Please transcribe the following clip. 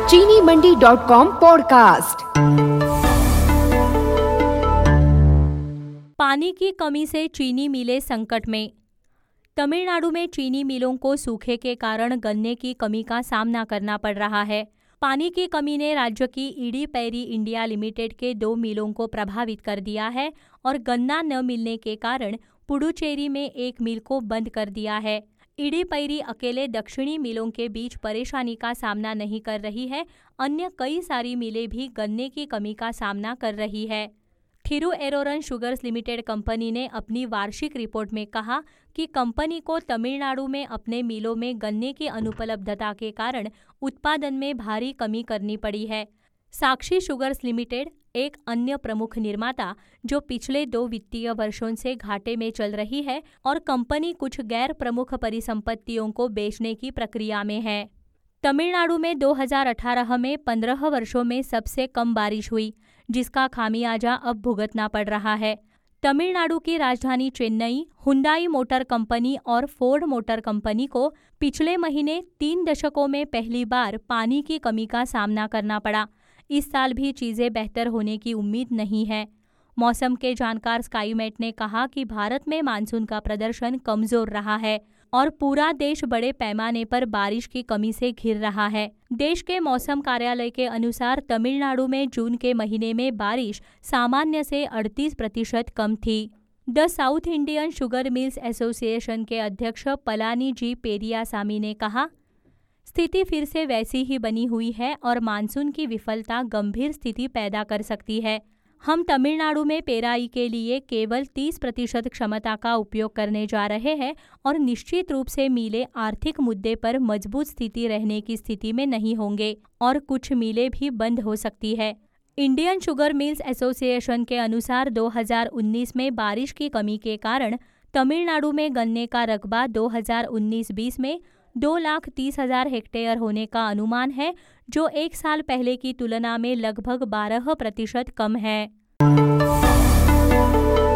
चीनीमंडी.com podcast. पानी की कमी से चीनी मिलें संकट में। तमिलनाडु में चीनी मिलों को सूखे के कारण गन्ने की कमी का सामना करना पड़ रहा है। पानी की कमी ने राज्य की इडीपैरी इंडिया लिमिटेड के 2 मिलों को प्रभावित कर दिया है और गन्ना न मिलने के कारण पुडुचेरी में एक मिल को बंद कर दिया है। इडीपैरी अकेले दक्षिणी मिलों के बीच परेशानी का सामना नहीं कर रही है, अन्य कई सारी मिलें भी गन्ने की कमी का सामना कर रही है। थिरुएरोरन शुगर्स लिमिटेड कंपनी ने अपनी वार्षिक रिपोर्ट में कहा कि कंपनी को तमिलनाडु में अपने मिलों में गन्ने की अनुपलब्धता के कारण उत्पादन में भारी कमी करनी पड़ी है। साक्षी शुगर्स लिमिटेड, एक अन्य प्रमुख निर्माता जो पिछले 2 वित्तीय वर्षों से घाटे में चल रही है और कंपनी कुछ गैर प्रमुख परिसंपत्तियों को बेचने की प्रक्रिया में है। तमिलनाडु में 2018 में 15 वर्षों में सबसे कम बारिश हुई, जिसका खामियाजा अब भुगतना पड़ रहा है। तमिलनाडु की राजधानी चेन्नई, हुंडई मोटर कंपनी और फोर्ड मोटर कंपनी को पिछले महीने 3 दशकों में पहली बार पानी की कमी का सामना करना पड़ा। इस साल भी चीज़ें बेहतर होने की उम्मीद नहीं है। मौसम के जानकार स्काईमेट ने कहा कि भारत में मानसून का प्रदर्शन कमजोर रहा है और पूरा देश बड़े पैमाने पर बारिश की कमी से घिर रहा है। देश के मौसम कार्यालय के अनुसार तमिलनाडु में जून के महीने में बारिश सामान्य से 38% कम थी। The South Indian sugar mills association के अध्यक्ष पलानी जी पेरियासामी ने कहा, स्थिति फिर से वैसी ही बनी हुई है और मानसून की विफलता गंभीर स्थिति पैदा कर सकती है। हम तमिलनाडु में पेराई के लिए केवल 30% क्षमता का उपयोग करने जा रहे हैं और निश्चित रूप से मिलें आर्थिक मुद्दे पर मजबूत स्थिति रहने की स्थिति में नहीं होंगे और कुछ मिलें भी बंद हो सकती है। इंडियन शुगर मिल्स एसोसिएशन के अनुसार 2019 में बारिश की कमी के कारण तमिलनाडु में गन्ने का रकबा 2019-20 में 2,30,000 हेक्टेयर होने का अनुमान है, जो 1 साल पहले की तुलना में लगभग 12% कम है।